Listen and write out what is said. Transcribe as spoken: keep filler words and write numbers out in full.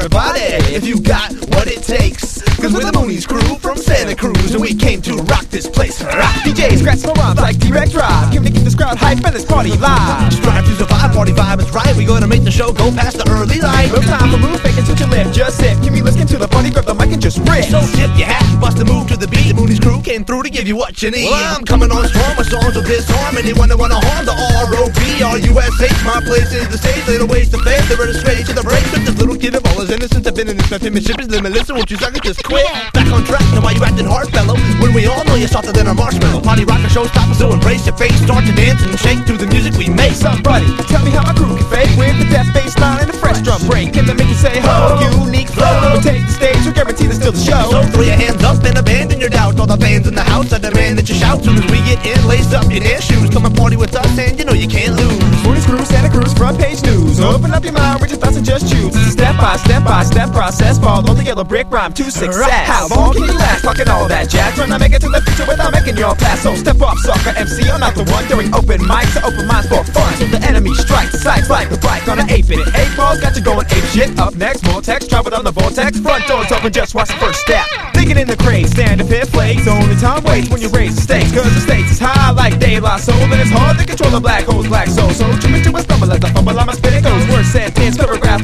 everybody if you got what it takes. Cause we're the Moonies crew from Santa Cruz, and we came to rock this place. D J scratch my rhymes like Direct Drive, giving to keep this crowd hype and this party live. Strive to survive, party vibe is right. We gonna make the show go past the early light. No time for move, fake it, switch your lip, just sip. Give me listen to the party, grab the mic and just rip. So tip your hat, bust a move to the beat. The Moonies crew came through to give you what you need. Well, I'm coming on strong with songs of disarm anyone that wanna harm the R O B R U S H. My place is the stage, little ways to fade. They're ready straight to the break. With this little kid of all his innocence, I've been in this penmanship is limitless. So won't you suck it, just quit. Back on track, now why you acting hard, fellow? When we all know you're softer than a marshmallow. Party rocker showstopper, so embrace your face. Start to dance and shake to the music we make. Somebody tell me how my crew can fake with the death bass line and the fresh drum break. And then make you say, ho, unique flow. We'll take the stage, we guarantee to steal the show. So throw your hands up and abandon your doubt. All the fans in the house, I demand that you shout. Soon as we get in, lace up your dance shoes. Come and party with us and you know you can't lose. Moonies crew, Santa Cruz, front page news. Open up your mind, read your thoughts and just choose. It's a step by step by step process. Follow the yellow brick rhyme to success. How long can you last talking all that jazz? Trying to make it to the future without making your pass. So step up, sucker M C, I'm not the one during open mics to open minds for fun. So the enemy strikes, sights like a bike on an eight minute. Eight balls got you going ape shit. Up next, more text, travel on the vortex. Front doors open, just watch the first step. Thinking in the craze, stand up here, flakes. Only time waits when you raise the stakes. Cause the stakes is high like De La Soul. And it's hard to control the black hole's black soul. So jump into a stumble as I fumble, I'ma spit it goes. Words, sentence, paragraph.